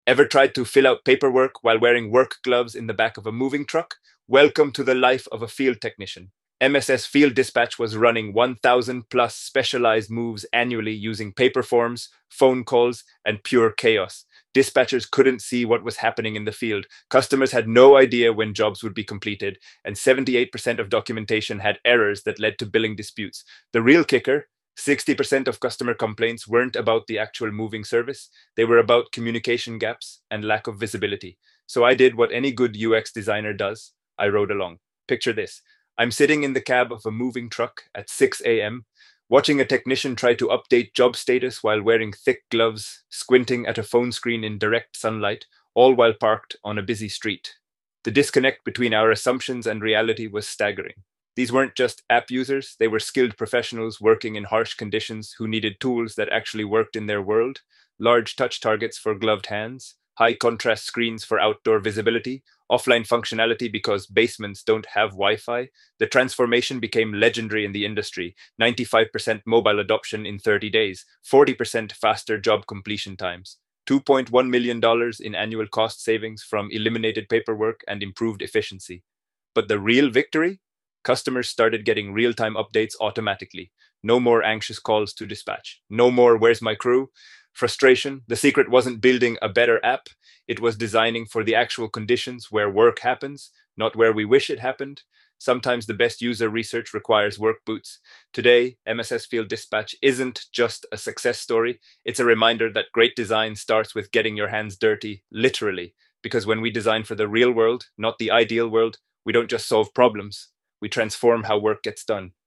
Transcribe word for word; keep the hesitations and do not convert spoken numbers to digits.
Ever tried to fill out paperwork while wearing work gloves in the back of a moving truck? Welcome to the life of a field technician. M S S Field Dispatch was running one thousand plus specialized moves annually using paper forms, phone calls, and pure chaos. Dispatchers couldn't see what was happening in the field. Customers had no idea when jobs would be completed, and seventy-eight percent of documentation had errors that led to billing disputes. The real kicker, sixty percent of customer complaints weren't about the actual moving service, they were about communication gaps and lack of visibility. So I did what any good U X designer does. I rode along. Picture this. I'm sitting in the cab of a moving truck at six a m, watching a technician try to update job status while wearing thick gloves, squinting at a phone screen in direct sunlight, all while parked on a busy street. The disconnect between our assumptions and reality was staggering. These weren't just app users, they were skilled professionals working in harsh conditions who needed tools that actually worked in their world, large touch targets for gloved hands, high contrast screens for outdoor visibility, offline functionality because basements don't have Wi Fi. The transformation became legendary in the industry: ninety-five percent mobile adoption in thirty days, forty percent faster job completion times, two point one million dollars in annual cost savings from eliminated paperwork and improved efficiency. But the real victory? Customers started getting real time updates automatically. No more anxious calls to dispatch. No more, where's my crew? Frustration. The secret wasn't building a better app, it was designing for the actual conditions where work happens, not where we wish it happened. Sometimes the best user research requires work boots. Today, M S S Field Dispatch isn't just a success story, it's a reminder that great design starts with getting your hands dirty, literally. Because when we design for the real world, not the ideal world, we don't just solve problems, we transform how work gets done.